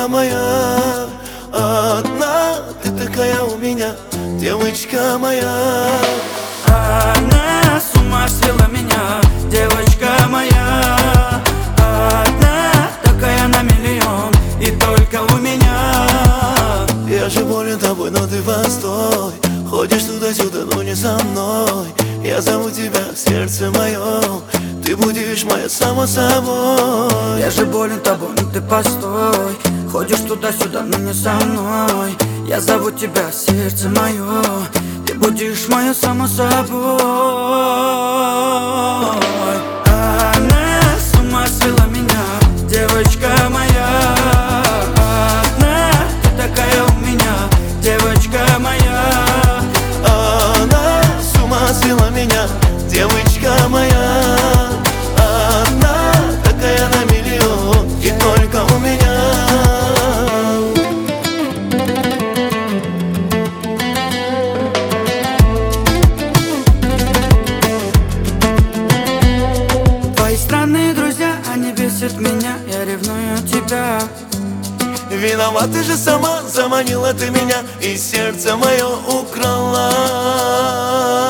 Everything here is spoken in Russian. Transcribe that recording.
моя, одна ты такая у меня, девочка моя. Она с ума свела меня, девочка моя. Одна такая на миллион, и только у меня. Я же болен тобой, но ты постой. Ходишь туда-сюда, но не со мной. Я зову тебя в сердце моем, ты будешь моя само собой. Я же болен тобой, но ты постой. Ходишь туда-сюда, но не со мной. Я зову тебя в сердце мое, ты будешь моя само собой. Она с ума свела меня, девочка моя. Одна ты такая у меня, девочка моя. Она с ума свела меня, девочка моя. Одна такая на миллион, и только у меня. Твои странные друзья, они бесят меня, я ревную тебя. Виноват ты же сама, заманила ты меня и сердце мое украла.